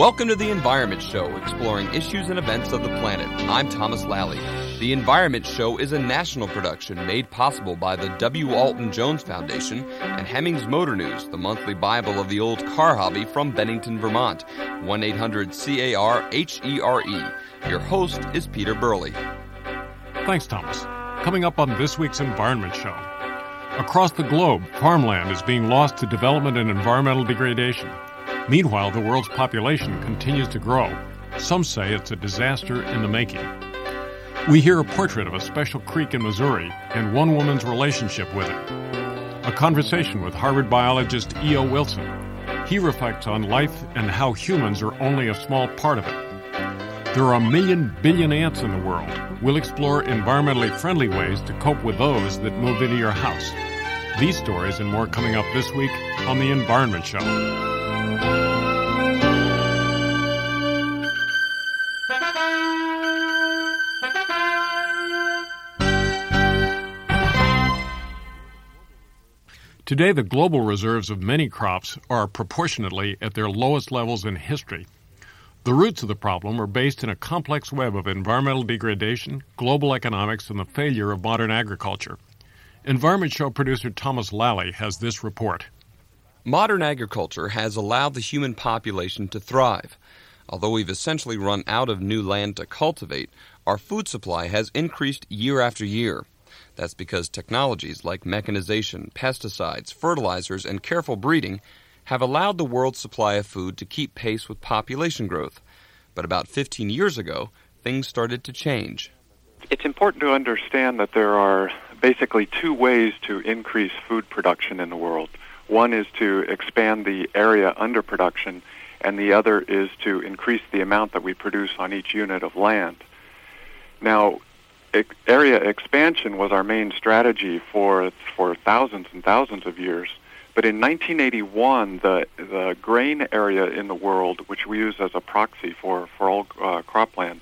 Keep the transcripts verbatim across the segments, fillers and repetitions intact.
Welcome to The Environment Show, exploring issues and events of the planet. I'm Thomas Lally. The Environment Show is a national production made possible by the W. Alton Jones Foundation and Hemmings Motor News, the monthly Bible of the old car hobby from Bennington, Vermont. one eight hundred C A R H E R E. Your host is Peter Burley. Thanks, Thomas. Coming up on this week's Environment Show. Across the globe, farmland is being lost to development and environmental degradation. Meanwhile, the world's population continues to grow. Some say it's a disaster in the making. We hear a portrait of a special creek in Missouri and one woman's relationship with it. A conversation with Harvard biologist E O Wilson. He reflects on life and how humans are only a small part of it. There are a million billion ants in the world. We'll explore environmentally friendly ways to cope with those that move into your house. These stories and more coming up this week on The Environment Show. Today, the global reserves of many crops are proportionately at their lowest levels in history. The roots of the problem are based in a complex web of environmental degradation, global economics, and the failure of modern agriculture. Environment Show producer Thomas Lally has this report. Modern agriculture has allowed the human population to thrive. Although we've essentially run out of new land to cultivate, our food supply has increased year after year. That's because technologies like mechanization, pesticides, fertilizers, and careful breeding have allowed the world's supply of food to keep pace with population growth. But about fifteen years ago, things started to change. It's important to understand that there are basically two ways to increase food production in the world. One is to expand the area under production, and the other is to increase the amount that we produce on each unit of land. Now, area expansion was our main strategy for for thousands and thousands of years. But in nineteen eighty-one, the the grain area in the world, which we use as a proxy for, for all uh, cropland,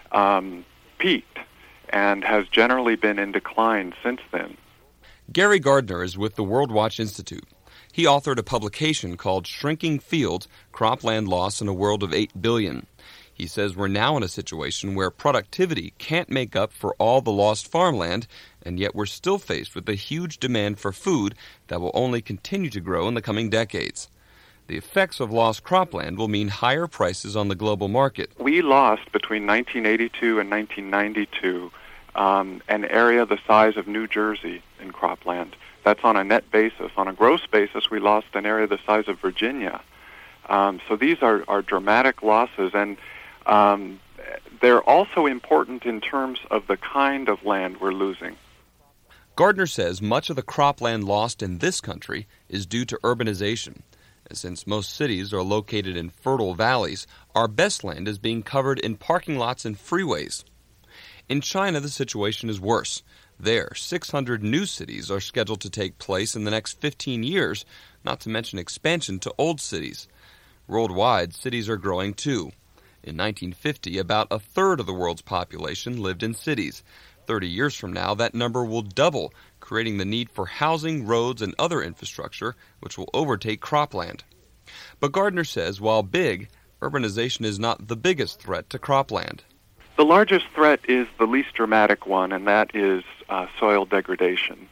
um, peaked and has generally been in decline since then. Gary Gardner is with the World Watch Institute. He authored a publication called Shrinking Fields, Cropland Loss in a World of eight billion. He says we're now in a situation where productivity can't make up for all the lost farmland, and yet we're still faced with a huge demand for food that will only continue to grow in the coming decades. The effects of lost cropland will mean higher prices on the global market. We lost between nineteen eighty-two and nineteen ninety-two um, an area the size of New Jersey in cropland. That's on a net basis. On a gross basis, we lost an area the size of Virginia. Um, so these are, are dramatic losses, and Um, they're also important in terms of the kind of land we're losing. Gardner says much of the cropland lost in this country is due to urbanization. Since most cities are located in fertile valleys, our best land is being covered in parking lots and freeways. In China, the situation is worse. There, six hundred new cities are scheduled to take place in the next fifteen years, not to mention expansion to old cities. Worldwide, cities are growing too. In nineteen fifty, about a third of the world's population lived in cities. Thirty years from now, that number will double, creating the need for housing, roads, and other infrastructure, which will overtake cropland. But Gardner says, while big, urbanization is not the biggest threat to cropland. The largest threat is the least dramatic one, and that is uh, soil degradation.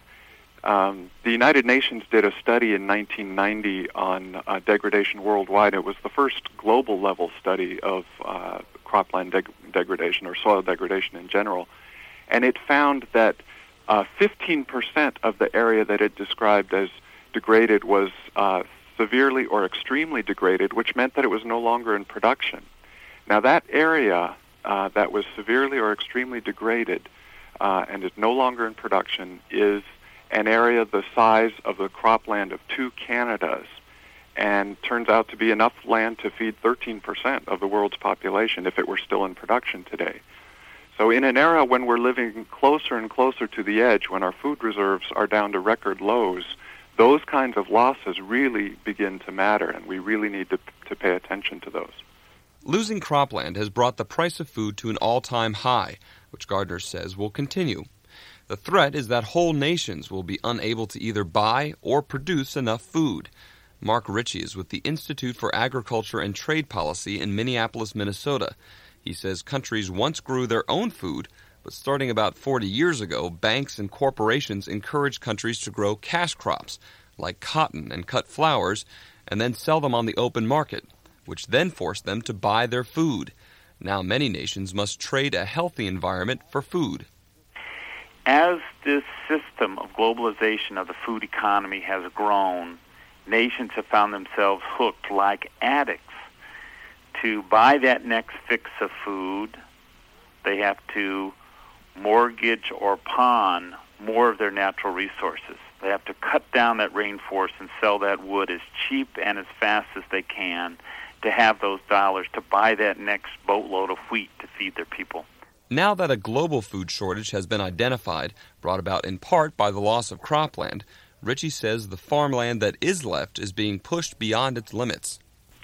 Um, the United Nations did a study in nineteen ninety on uh, degradation worldwide. It was the first global-level study of uh, cropland deg- degradation or soil degradation in general. And it found that uh, fifteen percent of the area that it described as degraded was uh, severely or extremely degraded, which meant that it was no longer in production. Now, that area uh, that was severely or extremely degraded uh, and is no longer in production is an area the size of the cropland of two Canadas, and turns out to be enough land to feed thirteen percent of the world's population if it were still in production today. So in an era when we're living closer and closer to the edge, when our food reserves are down to record lows, those kinds of losses really begin to matter, and we really need to, to pay attention to those. Losing cropland has brought the price of food to an all-time high, which Gardner says will continue. The threat is that whole nations will be unable to either buy or produce enough food. Mark Ritchie is with the Institute for Agriculture and Trade Policy in Minneapolis, Minnesota. He says countries once grew their own food, but starting about forty years ago, banks and corporations encouraged countries to grow cash crops, like cotton and cut flowers, and then sell them on the open market, which then forced them to buy their food. Now many nations must trade a healthy environment for food. As this system of globalization of the food economy has grown, nations have found themselves hooked like addicts to buy that next fix of food. They have to mortgage or pawn more of their natural resources. They have to cut down that rainforest and sell that wood as cheap and as fast as they can to have those dollars to buy that next boatload of wheat to feed their people. Now that a global food shortage has been identified, brought about in part by the loss of cropland, Ritchie says the farmland that is left is being pushed beyond its limits.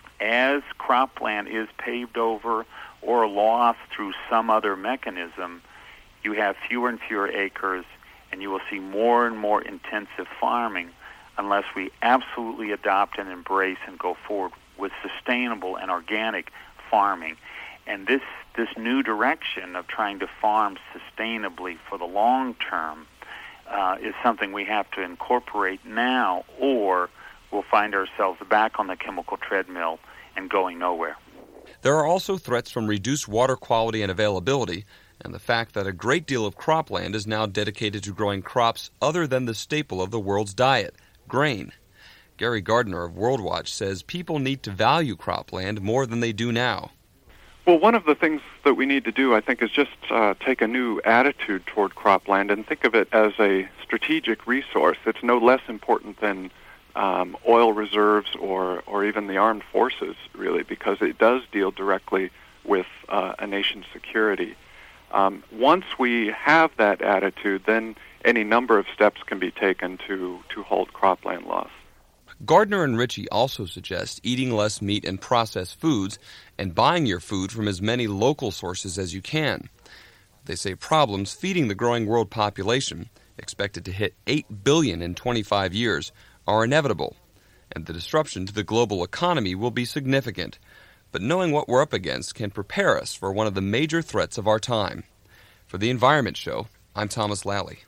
As cropland is paved over or lost through some other mechanism, you have fewer and fewer acres, and you will see more and more intensive farming unless we absolutely adopt and embrace and go forward with sustainable and organic farming. And this, this new direction of trying to farm sustainably for the long term uh, is something we have to incorporate now, or we'll find ourselves back on the chemical treadmill and going nowhere. There are also threats from reduced water quality and availability, and the fact that a great deal of cropland is now dedicated to growing crops other than the staple of the world's diet, grain. Gary Gardner of WorldWatch says people need to value cropland more than they do now. Well, one of the things that we need to do, I think, is just uh, take a new attitude toward cropland and think of it as a strategic resource. It's no less important than um, oil reserves or, or even the armed forces, really, because it does deal directly with uh, a nation's security. Um, once we have that attitude, then any number of steps can be taken to, to halt cropland loss. Gardner and Ritchie also suggest eating less meat and processed foods and buying your food from as many local sources as you can. They say problems feeding the growing world population, expected to hit eight billion in twenty-five years, are inevitable, and the disruption to the global economy will be significant. But knowing what we're up against can prepare us for one of the major threats of our time. For the Environment Show, I'm Thomas Lally.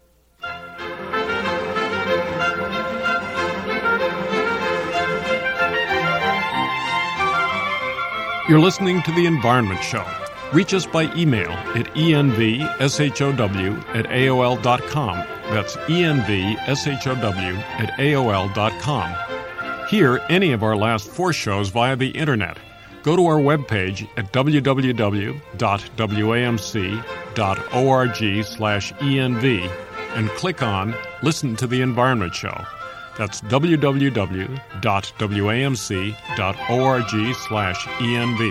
You're listening to The Environment Show. Reach us by email at envshow at A O L dot com. That's envshow at A O L dot com. Hear any of our last four shows via the Internet. Go to our webpage at w w w dot wamc dot org slash env and click on Listen to the Environment Show. That's w w w dot wamc dot org slash env.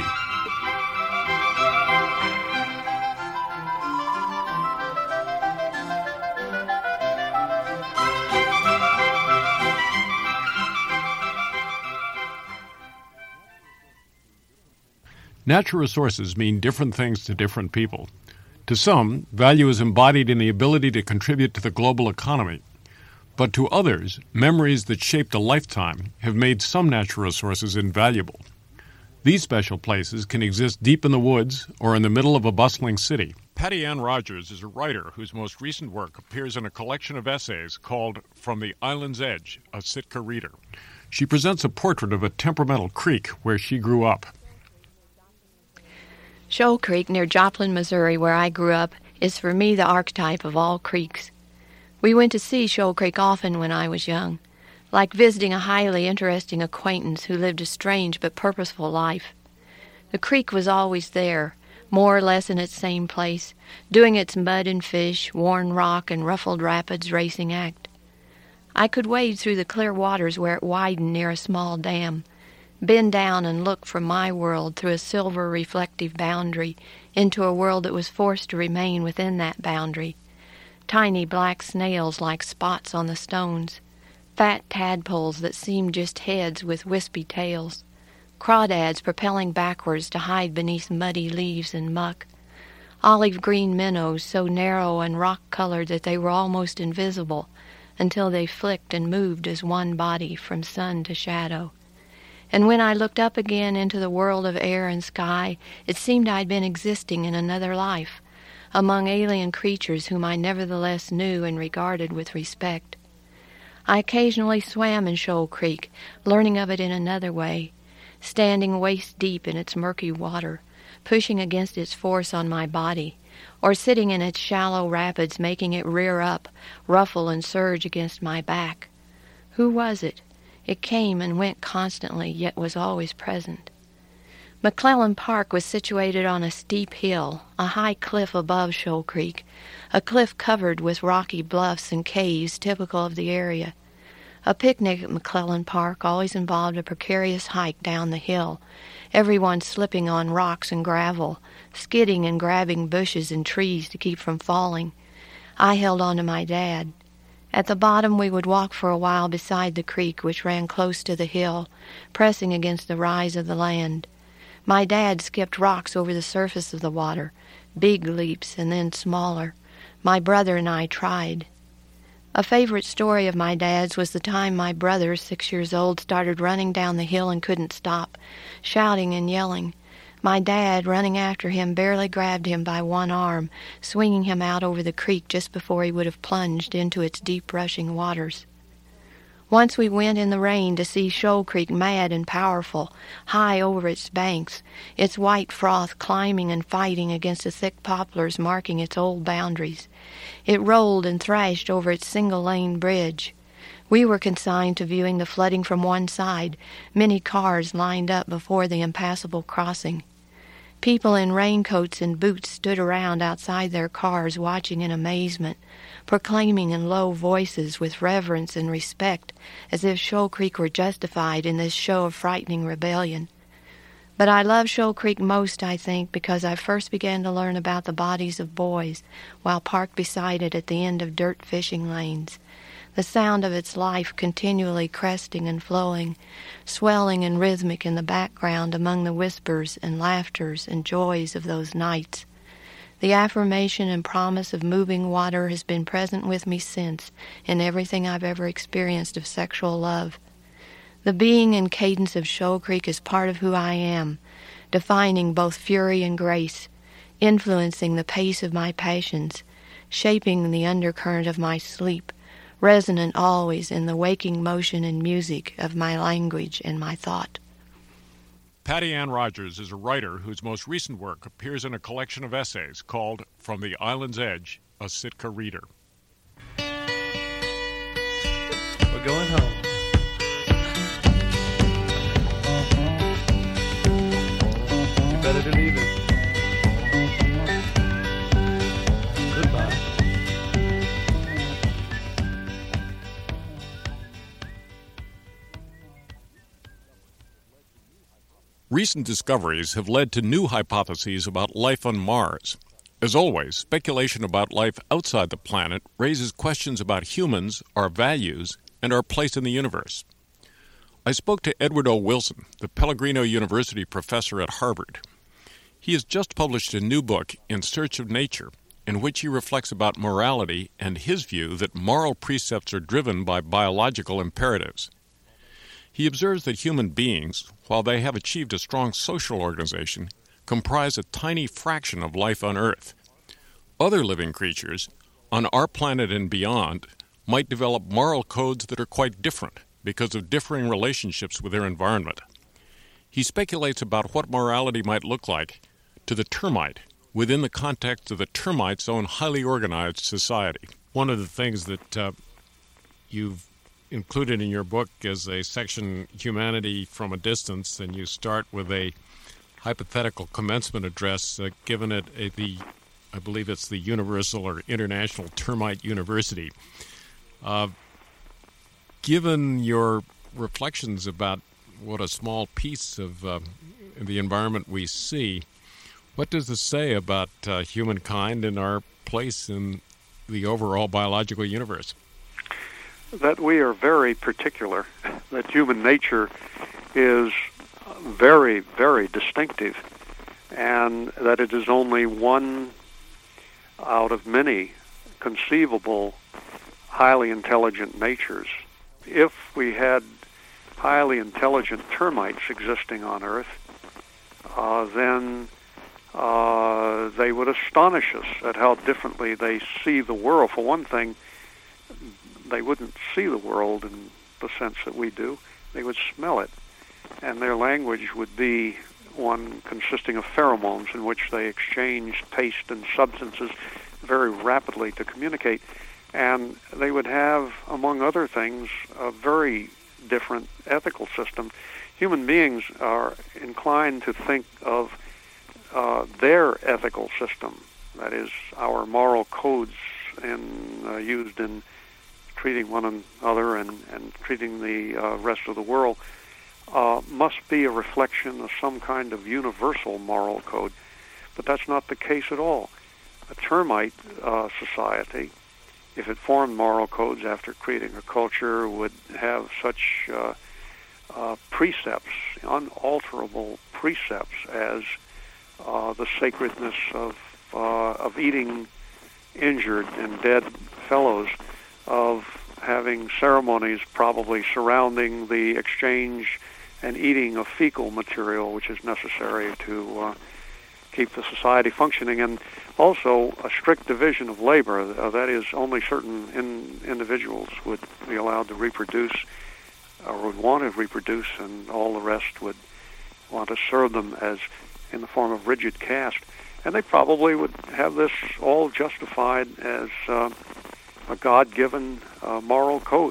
Natural resources mean different things to different people. To some, value is embodied in the ability to contribute to the global economy. But to others, memories that shaped a lifetime have made some natural resources invaluable. These special places can exist deep in the woods or in the middle of a bustling city. Patty Ann Rogers is a writer whose most recent work appears in a collection of essays called From the Island's Edge, a Sitka Reader. She presents a portrait of a temperamental creek where she grew up. Shoal Creek near Joplin, Missouri, where I grew up, is for me the archetype of all creeks. We went to see Shoal Creek often when I was young, like visiting a highly interesting acquaintance who lived a strange but purposeful life. The creek was always there, more or less in its same place, doing its mud and fish, worn rock, and ruffled rapids racing act. I could wade through the clear waters where it widened near a small dam, bend down and look from my world through a silver reflective boundary into a world that was forced to remain within that boundary. Tiny black snails like spots on the stones, fat tadpoles that seemed just heads with wispy tails, crawdads propelling backwards to hide beneath muddy leaves and muck, olive-green minnows so narrow and rock-colored that they were almost invisible, until they flicked and moved as one body from sun to shadow. And when I looked up again into the world of air and sky, it seemed I'd been existing in another life, among alien creatures whom I nevertheless knew and regarded with respect. I occasionally swam in Shoal Creek, learning of it in another way, standing waist-deep in its murky water, pushing against its force on my body, or sitting in its shallow rapids, making it rear up, ruffle and surge against my back. Who was it? It came and went constantly, yet was always present. McClellan Park was situated on a steep hill, a high cliff above Shoal Creek, a cliff covered with rocky bluffs and caves typical of the area. A picnic at McClellan Park always involved a precarious hike down the hill, everyone slipping on rocks and gravel, skidding and grabbing bushes and trees to keep from falling. I held on to my dad. At the bottom we would walk for a while beside the creek, which ran close to the hill, pressing against the rise of the land. My dad skipped rocks over the surface of the water, big leaps and then smaller. My brother and I tried. A favorite story of my dad's was the time my brother, six years old, started running down the hill and couldn't stop, shouting and yelling. My dad, running after him, barely grabbed him by one arm, swinging him out over the creek just before he would have plunged into its deep rushing waters. Once we went in the rain to see Shoal Creek mad and powerful, high over its banks, its white froth climbing and fighting against the thick poplars marking its old boundaries. It rolled and thrashed over its single-lane bridge. We were consigned to viewing the flooding from one side, many cars lined up before the impassable crossing. People in raincoats and boots stood around outside their cars watching in amazement, proclaiming in low voices with reverence and respect, as if Shoal Creek were justified in this show of frightening rebellion. But I love Shoal Creek most, I think, because I first began to learn about the bodies of boys while parked beside it at the end of dirt fishing lanes. The sound of its life continually cresting and flowing, swelling and rhythmic in the background among the whispers and laughters and joys of those nights. The affirmation and promise of moving water has been present with me since in everything I've ever experienced of sexual love. The being and cadence of Shoal Creek is part of who I am, defining both fury and grace, influencing the pace of my passions, shaping the undercurrent of my sleep, resonant always in the waking motion and music of my language and my thought. Patty Ann Rogers is a writer whose most recent work appears in a collection of essays called From the Island's Edge, a Sitka Reader. We're going home. You better believe it. Goodbye. Recent discoveries have led to new hypotheses about life on Mars. As always, speculation about life outside the planet raises questions about humans, our values, and our place in the universe. I spoke to Edward O. Wilson, the Pellegrino University professor at Harvard. He has just published a new book, In Search of Nature, in which he reflects about morality and his view that moral precepts are driven by biological imperatives. He observes that human beings, while they have achieved a strong social organization, comprise a tiny fraction of life on Earth. Other living creatures, on our planet and beyond, might develop moral codes that are quite different because of differing relationships with their environment. He speculates about what morality might look like to the termite within the context of the termite's own highly organized society. One of the things that uh, you've included in your book is a section, Humanity from a Distance, and you start with a hypothetical commencement address uh, given at a, the, I believe it's the Universal or International Termite University. Uh, given your reflections about what a small piece of uh, the environment we see, what does this say about uh, humankind and our place in the overall biological universe? That we are very particular, that human nature is very, very distinctive, and that it is only one out of many conceivable highly intelligent natures. If we had highly intelligent termites existing on Earth, uh, then uh, they would astonish us at how differently they see the world. For one thing, they wouldn't see the world in the sense that we do. They would smell it, and their language would be one consisting of pheromones in which they exchange taste and substances very rapidly to communicate. And they would have, among other things, a very different ethical system. Human beings are inclined to think of uh, their ethical system, that is, our moral codes in, uh, used in treating one another and, and treating the uh, rest of the world, uh, must be a reflection of some kind of universal moral code. But that's not the case at all. A termite uh, society, if it formed moral codes after creating a culture, would have such uh, uh, precepts, unalterable precepts, as uh, the sacredness of uh, of eating injured and dead fellows, of having ceremonies probably surrounding the exchange and eating of fecal material, which is necessary to uh, keep the society functioning, and also a strict division of labor. Uh, that is, only certain in, individuals would be allowed to reproduce or would want to reproduce, and all the rest would want to serve them as in the form of rigid caste. And they probably would have this all justified as uh, a God-given uh, moral code.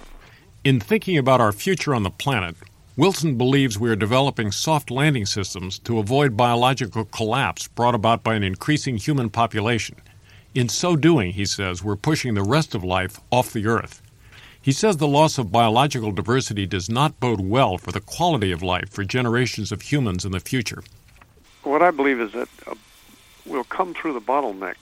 In thinking about our future on the planet, Wilson believes we are developing soft landing systems to avoid biological collapse brought about by an increasing human population. In so doing, he says, we're pushing the rest of life off the Earth. He says the loss of biological diversity does not bode well for the quality of life for generations of humans in the future. What I believe is that uh, we'll come through the bottleneck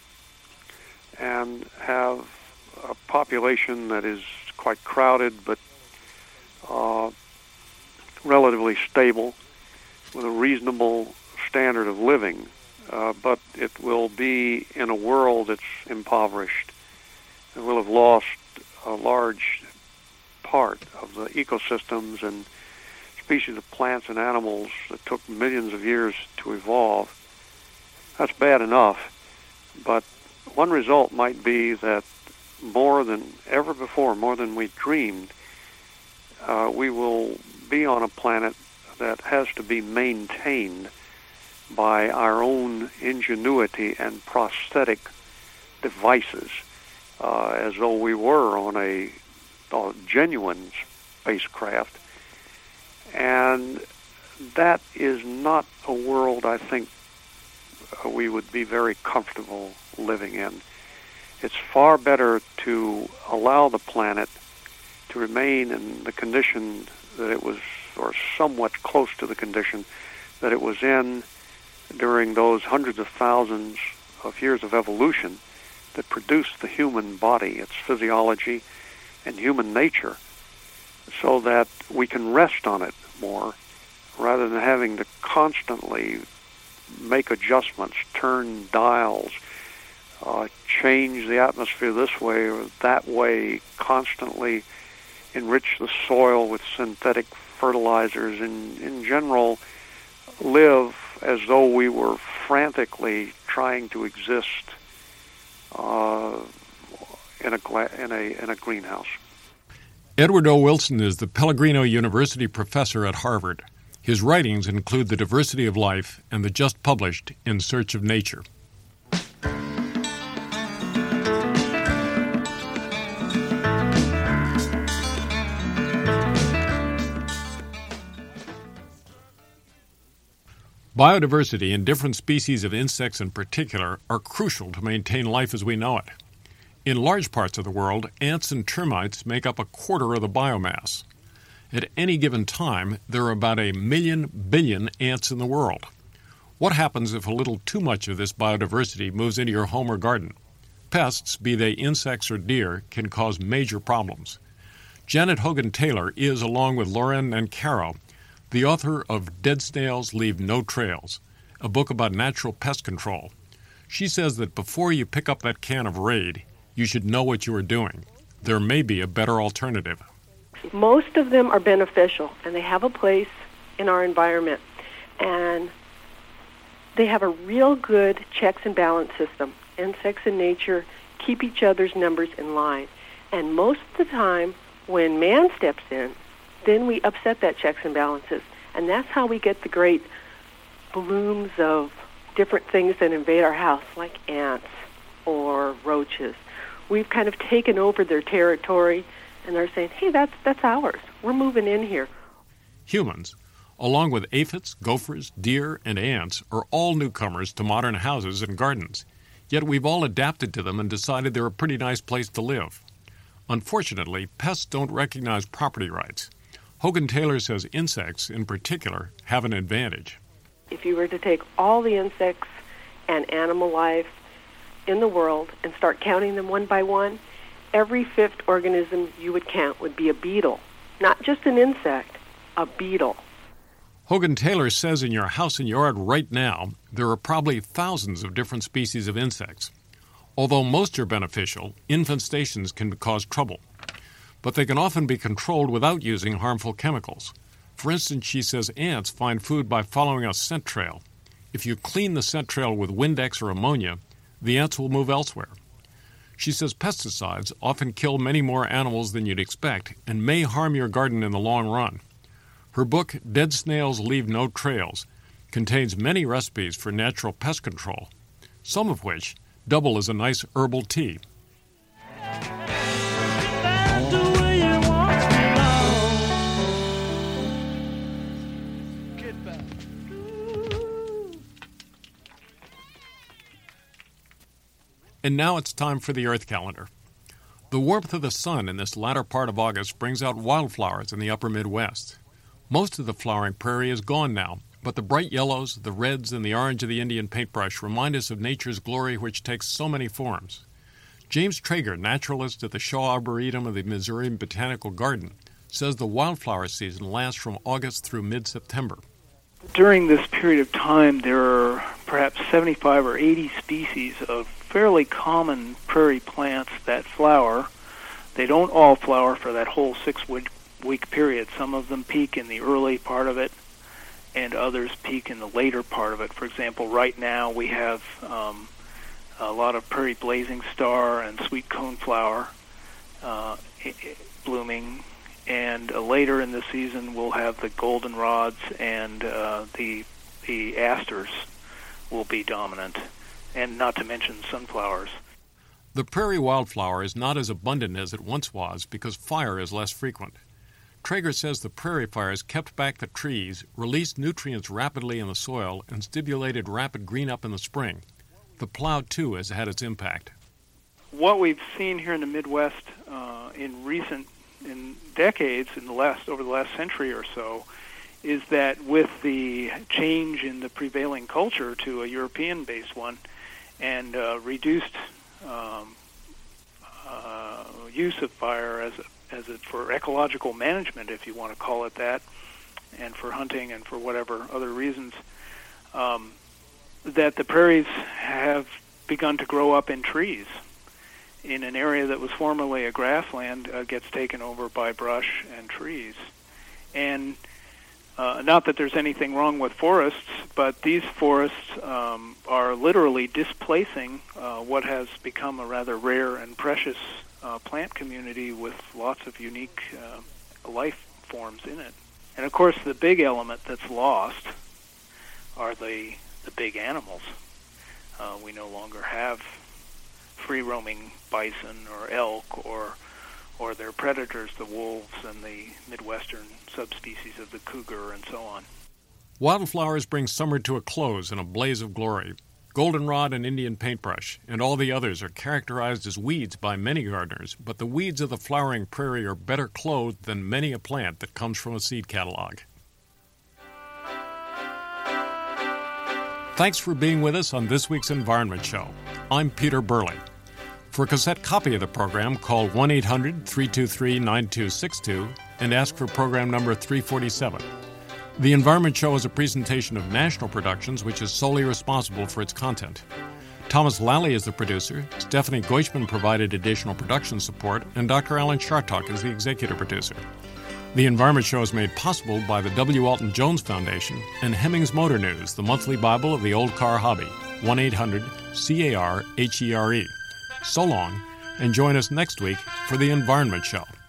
and have a population that is quite crowded but uh, relatively stable, with a reasonable standard of living, uh, but it will be in a world that's impoverished. It will have lost a large part of the ecosystems and species of plants and animals that took millions of years to evolve. That's bad enough, but one result might be that more than ever before, more than we dreamed, uh, we will be on a planet that has to be maintained by our own ingenuity and prosthetic devices, uh, as though we were on a, a genuine spacecraft. And that is not a world I think uh, we would be very comfortable living in. It's far better to allow the planet to remain in the condition that it was, or somewhat close to the condition that it was in during those hundreds of thousands of years of evolution that produced the human body, its physiology, and human nature, so that we can rest on it more, rather than having to constantly make adjustments, turn dials, uh, change the atmosphere this way or that way, constantly enrich the soil with synthetic fertilizers, and in general live as though we were frantically trying to exist uh, in a gla- in a in a greenhouse. Edward O. Wilson is the Pellegrino University professor at Harvard. His writings include The Diversity of Life and the just published In Search of Nature. Biodiversity and different species of insects in particular are crucial to maintain life as we know it. In large parts of the world, ants and termites make up a quarter of the biomass. At any given time, there are about a million billion ants in the world. What happens if a little too much of this biodiversity moves into your home or garden? Pests, be they insects or deer, can cause major problems. Janet Hogan Taylor is, along with Lauren Nancaro, the author of Dead Snails Leave No Trails, a book about natural pest control. She says that before you pick up that can of Raid, you should know what you are doing. There may be a better alternative. Most of them are beneficial, and they have a place in our environment. And they have a real good checks and balance system. Insects in nature keep each other's numbers in line. And most of the time, when man steps in, then we upset that checks and balances. And that's how we get the great blooms of different things that invade our house, like ants or roaches. We've kind of taken over their territory, and they're saying, hey, that's that's ours. We're moving in here. Humans, along with aphids, gophers, deer, and ants, are all newcomers to modern houses and gardens. Yet we've all adapted to them and decided they're a pretty nice place to live. Unfortunately, pests don't recognize property rights. Hogan Taylor says insects, in particular, have an advantage. If you were to take all the insects and animal life in the world and start counting them one by one, every fifth organism you would count would be a beetle. Not just an insect, a beetle. Hogan Taylor says in your house and yard right now, there are probably thousands of different species of insects. Although most are beneficial, infestations can cause trouble. But they can often be controlled without using harmful chemicals. For instance, she says ants find food by following a scent trail. If you clean the scent trail with Windex or ammonia, the ants will move elsewhere. She says pesticides often kill many more animals than you'd expect and may harm your garden in the long run. Her book, Dead Snails Leave No Trails, contains many recipes for natural pest control, some of which double as a nice herbal tea. And now it's time for the Earth Calendar. The warmth of the sun in this latter part of August brings out wildflowers in the upper Midwest. Most of the flowering prairie is gone now, but the bright yellows, the reds, and the orange of the Indian paintbrush remind us of nature's glory, which takes so many forms. James Traeger, naturalist at the Shaw Arboretum of the Missouri Botanical Garden, says the wildflower season lasts from August through mid-September. During this period of time, there are perhaps seventy-five or eighty species of fairly common prairie plants that flower. They don't all flower for that whole six-week period. Some of them peak in the early part of it, and others peak in the later part of it. For example, right now we have um, a lot of prairie blazing star and sweet coneflower uh, blooming. And uh, later in the season, we'll have the goldenrods and uh, the the asters will be dominant, and not to mention sunflowers. The prairie wildflower is not as abundant as it once was because fire is less frequent. Traeger says the prairie fires kept back the trees, released nutrients rapidly in the soil, and stimulated rapid green-up in the spring. The plow, too, has had its impact. What we've seen here in the Midwest uh, in recent in decades, in the last over the last century or so, is that with the change in the prevailing culture to a European-based one and uh, reduced um, uh, use of fire as a, as a, for ecological management, if you want to call it that, and for hunting and for whatever other reasons, um, that the prairies have begun to grow up in trees. In an area that was formerly a grassland uh, gets taken over by brush and trees. And uh, not that there's anything wrong with forests, but these forests um, are literally displacing uh, what has become a rather rare and precious uh, plant community with lots of unique uh, life forms in it. And of course, the big element that's lost are the, the big animals. Uh, we no longer have free-roaming bison or elk or or their predators, the wolves and the Midwestern subspecies of the cougar and so on. Wildflowers bring summer to a close in a blaze of glory. Goldenrod and Indian paintbrush and all the others are characterized as weeds by many gardeners, but the weeds of the flowering prairie are better clothed than many a plant that comes from a seed catalog. Thanks for being with us on this week's Environment Show. I'm Peter Burley. For a cassette copy of the program, call one eight hundred, three two three, nine two six two and ask for program number three forty-seven. The Environment Show is a presentation of National Productions, which is solely responsible for its content. Thomas Lally is the producer, Stephanie Goichman provided additional production support, and Doctor Alan Chartock is the executive producer. The Environment Show is made possible by the W. Alton Jones Foundation and Hemmings Motor News, the monthly Bible of the old car hobby, one eight hundred C A R H E R E. So long, and join us next week for The Environment Show.